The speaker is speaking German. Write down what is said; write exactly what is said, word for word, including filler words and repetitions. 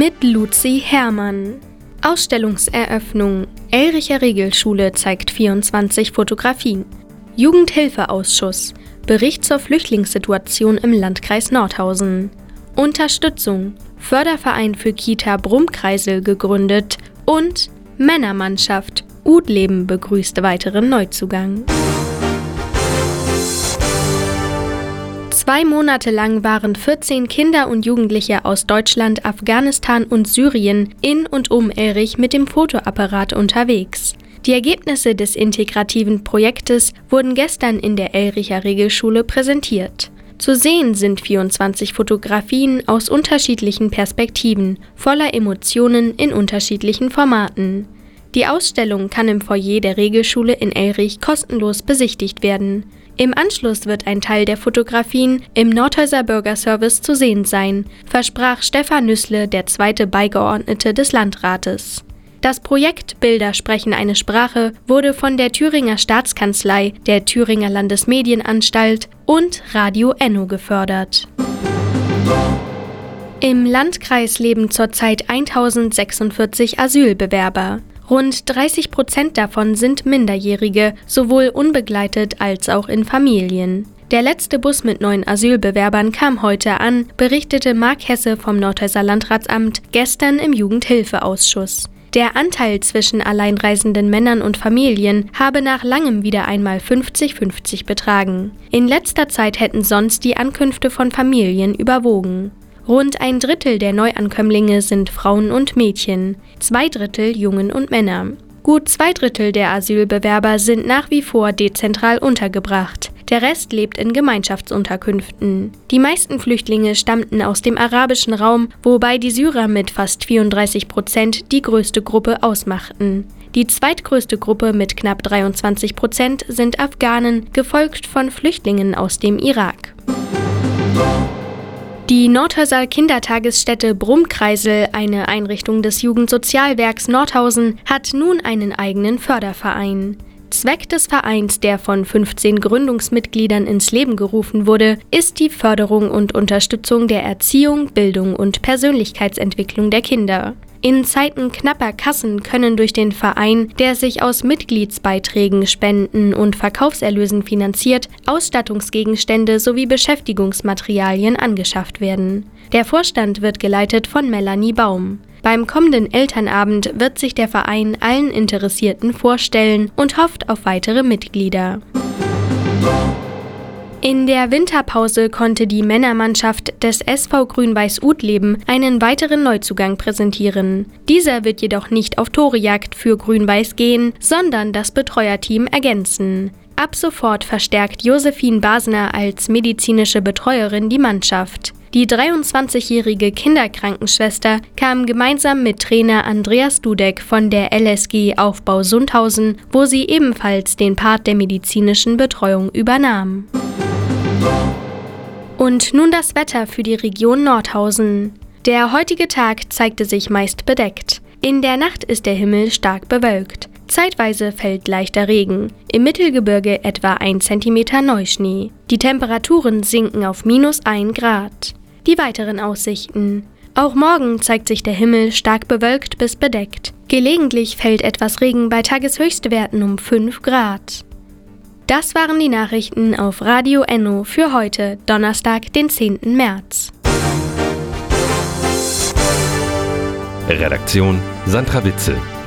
mit Luzi Herrmann. Ausstellungseröffnung. Elricher Regelschule zeigt vierundzwanzig Fotografien. Jugendhilfeausschuss. Bericht zur Flüchtlingssituation im Landkreis Nordhausen. Unterstützung. Förderverein für Kita Brummkreisel gegründet und Männermannschaft. Udleben begrüßt weiteren Neuzugang. Zwei Monate lang waren vierzehn Kinder und Jugendliche aus Deutschland, Afghanistan und Syrien in und um Elrich mit dem Fotoapparat unterwegs. Die Ergebnisse des integrativen Projektes wurden gestern in der Elricher Regelschule präsentiert. Zu sehen sind vierundzwanzig Fotografien aus unterschiedlichen Perspektiven, voller Emotionen in unterschiedlichen Formaten. Die Ausstellung kann im Foyer der Regelschule in Elrich kostenlos besichtigt werden. Im Anschluss wird ein Teil der Fotografien im Nordhäuser Bürgerservice zu sehen sein, versprach Stefan Nüßle, der zweite Beigeordnete des Landrates. Das Projekt Bilder sprechen eine Sprache wurde von der Thüringer Staatskanzlei, der Thüringer Landesmedienanstalt und Radio Enno gefördert. Im Landkreis leben zurzeit eintausendsechsundvierzig Asylbewerber. Rund dreißig Prozent davon sind Minderjährige, sowohl unbegleitet als auch in Familien. Der letzte Bus mit neun Asylbewerbern kam heute an, berichtete Marc Hesse vom Nordhäuser Landratsamt gestern im Jugendhilfeausschuss. Der Anteil zwischen alleinreisenden Männern und Familien habe nach langem wieder einmal fünfzig fünfzig betragen. In letzter Zeit hätten sonst die Ankünfte von Familien überwogen. Rund ein Drittel der Neuankömmlinge sind Frauen und Mädchen, zwei Drittel Jungen und Männer. Gut zwei Drittel der Asylbewerber sind nach wie vor dezentral untergebracht. Der Rest lebt in Gemeinschaftsunterkünften. Die meisten Flüchtlinge stammten aus dem arabischen Raum, wobei die Syrer mit fast vierunddreißig Prozent die größte Gruppe ausmachten. Die zweitgrößte Gruppe mit knapp dreiundzwanzig Prozent sind Afghanen, gefolgt von Flüchtlingen aus dem Irak. Die Nordhäuser Kindertagesstätte Brummkreisel, eine Einrichtung des Jugendsozialwerks Nordhausen, hat nun einen eigenen Förderverein. Zweck des Vereins, der von fünfzehn Gründungsmitgliedern ins Leben gerufen wurde, ist die Förderung und Unterstützung der Erziehung, Bildung und Persönlichkeitsentwicklung der Kinder. In Zeiten knapper Kassen können durch den Verein, der sich aus Mitgliedsbeiträgen, Spenden und Verkaufserlösen finanziert, Ausstattungsgegenstände sowie Beschäftigungsmaterialien angeschafft werden. Der Vorstand wird geleitet von Melanie Baum. Beim kommenden Elternabend wird sich der Verein allen Interessierten vorstellen und hofft auf weitere Mitglieder. In der Winterpause konnte die Männermannschaft des S V Grün-Weiß Udleben einen weiteren Neuzugang präsentieren. Dieser wird jedoch nicht auf Torejagd für Grün-Weiß gehen, sondern das Betreuerteam ergänzen. Ab sofort verstärkt Josephine Basner als medizinische Betreuerin die Mannschaft. Die dreiundzwanzigjährige Kinderkrankenschwester kam gemeinsam mit Trainer Andreas Dudek von der L S G Aufbau Sundhausen, wo sie ebenfalls den Part der medizinischen Betreuung übernahm. Und nun das Wetter für die Region Nordhausen. Der heutige Tag zeigte sich meist bedeckt. In der Nacht ist der Himmel stark bewölkt. Zeitweise fällt leichter Regen. Im Mittelgebirge etwa ein Zentimeter Neuschnee. Die Temperaturen sinken auf minus ein Grad. Die weiteren Aussichten. Auch morgen zeigt sich der Himmel stark bewölkt bis bedeckt. Gelegentlich fällt etwas Regen bei Tageshöchstwerten um fünf Grad. Das waren die Nachrichten auf Radio Enno für heute, Donnerstag, den zehnten März. Redaktion Sandra Witzel.